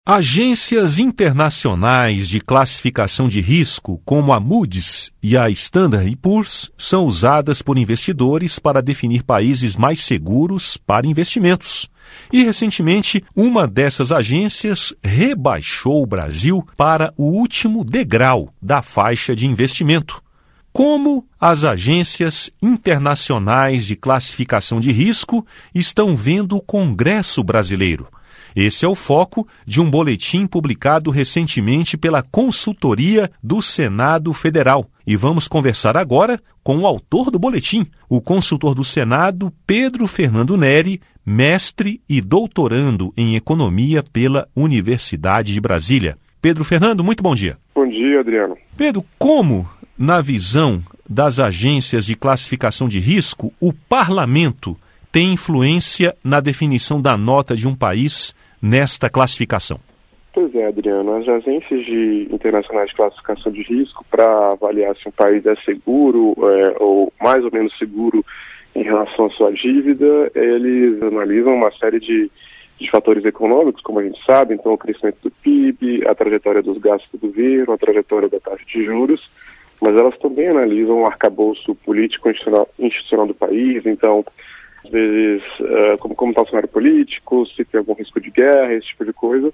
Agências internacionais de classificação de risco, como a Moody's e a Standard & Poor's, são usadas por investidores para definir países mais seguros para investimentos. E, recentemente, uma dessas agências rebaixou o Brasil para o último degrau da faixa de investimento. Como as agências internacionais de classificação de risco estão vendo o Congresso brasileiro? Esse é o foco de um boletim publicado recentemente pela Consultoria do Senado Federal. E vamos conversar agora com o autor do boletim, o consultor do Senado, Pedro Fernando Neri, mestre e doutorando em Economia pela Universidade de Brasília. Pedro Fernando, muito bom dia. Bom dia, Adriano. Pedro, como, na visão das agências de classificação de risco, o parlamento tem influência na definição da nota de um país nesta classificação? Pois é, Adriano. As agências internacionais de classificação de risco, para avaliar se um país é seguro ou mais ou menos seguro em relação à sua dívida, eles analisam uma série de fatores econômicos, como a gente sabe, então o crescimento do PIB, a trajetória dos gastos do governo, a trajetória da taxa de juros, mas elas também analisam o arcabouço político institucional do país, então às vezes, como está o cenário político, se tem algum risco de guerra, esse tipo de coisa.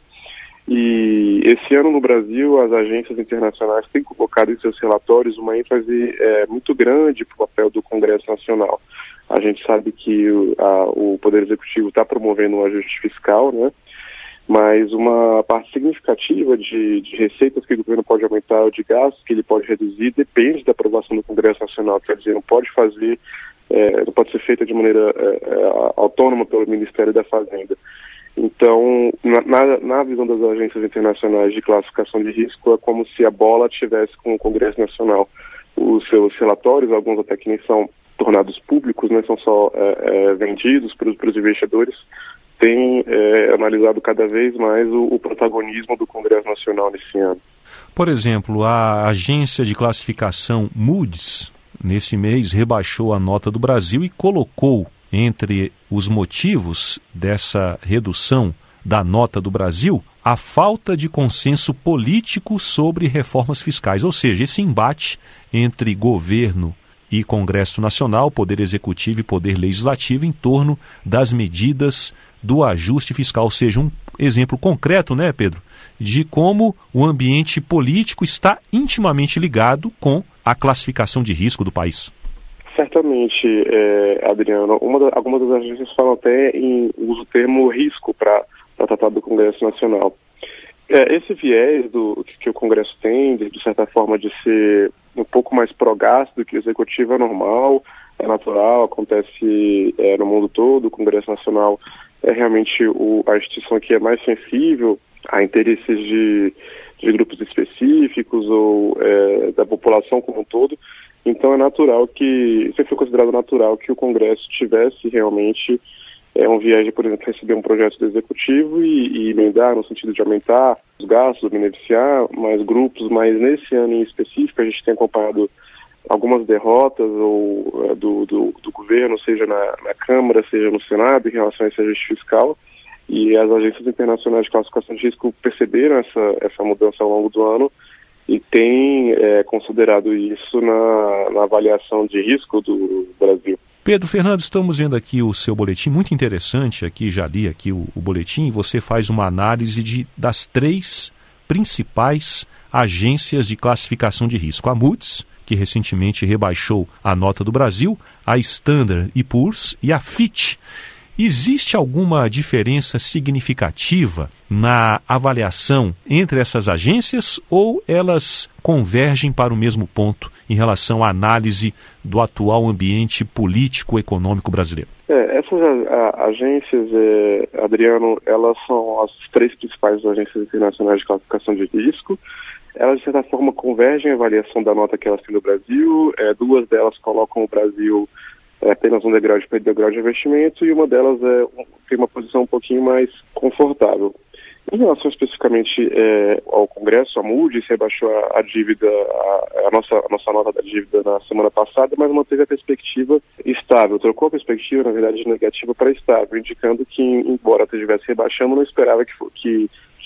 E esse ano no Brasil, as agências internacionais têm colocado em seus relatórios uma ênfase muito grande para o papel do Congresso Nacional. A gente sabe que o Poder Executivo está promovendo um ajuste fiscal, né? Mas uma parte significativa de receitas que o governo pode aumentar ou de gastos que ele pode reduzir depende da aprovação do Congresso Nacional. Quer dizer, não pode ser feita de maneira autônoma pelo Ministério da Fazenda. Então, na visão das agências internacionais de classificação de risco, é como se a bola estivesse com o Congresso Nacional. Os seus relatórios, alguns até que nem são tornados públicos, né, são só vendidos para os investidores, têm analisado cada vez mais o protagonismo do Congresso Nacional nesse ano. Por exemplo, a agência de classificação Moody's, nesse mês, rebaixou a nota do Brasil e colocou entre os motivos dessa redução da nota do Brasil a falta de consenso político sobre reformas fiscais, ou seja, esse embate entre governo e Congresso Nacional, Poder Executivo e Poder Legislativo em torno das medidas do ajuste fiscal, ou seja, um exemplo concreto, né, Pedro, de como o ambiente político está intimamente ligado com a classificação de risco do país. Certamente, Adriano. Algumas das agências falam até em uso o termo risco para tratar do Congresso Nacional. Esse viés que o Congresso tem, de certa forma, de ser um pouco mais pró-gasto do que o Executivo é normal, é natural, acontece no mundo todo. O Congresso Nacional é realmente a instituição que é mais sensível a interesses de grupos específicos ou da população como um todo. Então sempre foi considerado natural que o Congresso tivesse realmente um viés de, por exemplo, receber um projeto do Executivo e emendar no sentido de aumentar os gastos, beneficiar mais grupos, mas nesse ano em específico a gente tem acompanhado algumas derrotas do governo, seja na Câmara, seja no Senado, em relação a esse ajuste fiscal, e as agências internacionais de classificação de risco perceberam essa mudança ao longo do ano e têm considerado isso na avaliação de risco do Brasil. Pedro Fernando, estamos vendo aqui o seu boletim, muito interessante, aqui já li aqui o boletim, você faz uma análise das 3 principais agências de classificação de risco. A Moody's, que recentemente rebaixou a nota do Brasil, a Standard & Poor's e a Fitch. Existe alguma diferença significativa na avaliação entre essas agências ou elas convergem para o mesmo ponto em relação à análise do atual ambiente político-econômico brasileiro? Essas agências, Adriano, elas são as 3 principais agências internacionais de classificação de risco. Elas, de certa forma, convergem a avaliação da nota que elas têm no Brasil. 2 delas colocam o Brasil apenas um degrau de investimento e uma delas tem uma posição um pouquinho mais confortável. Em relação especificamente ao Congresso, a Moody's rebaixou a dívida, a nossa nota da dívida na semana passada, mas manteve a perspectiva estável. Trocou a perspectiva, na verdade, de negativa para estável, indicando que, embora estivesse rebaixando, não esperava que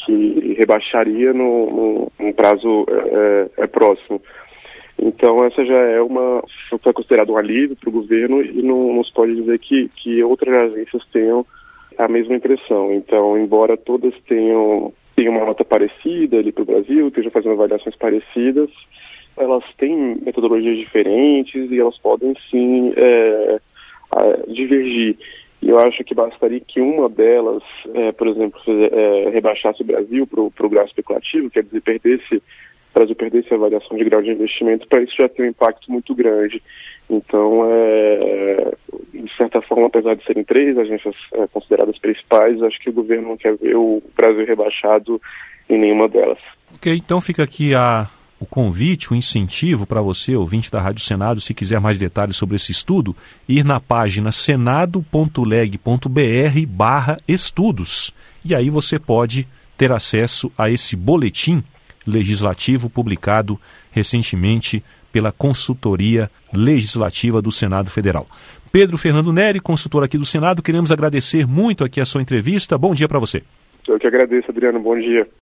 que rebaixaria num prazo próximo. Então essa já foi considerado um alívio para o governo e não se pode dizer que outras agências tenham a mesma impressão. Então, embora todas tenham uma nota parecida ali para o Brasil, estejam fazendo avaliações parecidas, elas têm metodologias diferentes e elas podem sim divergir. E eu acho que bastaria que uma delas, por exemplo, rebaixasse o Brasil para o grau especulativo, quer dizer, o Brasil perdesse a avaliação de grau de investimento, para isso já ter um impacto muito grande. Então, de certa forma, apesar de serem 3 agências consideradas principais, acho que o governo não quer ver o Brasil rebaixado em nenhuma delas. Ok, então fica aqui o convite, o incentivo para você, ouvinte da Rádio Senado, se quiser mais detalhes sobre esse estudo, ir na página senado.leg.br/estudos. E aí você pode ter acesso a esse boletim legislativo publicado recentemente pela Consultoria Legislativa do Senado Federal. Pedro Fernando Neri, consultor aqui do Senado, queremos agradecer muito aqui a sua entrevista. Bom dia para você. Eu que agradeço, Adriano. Bom dia.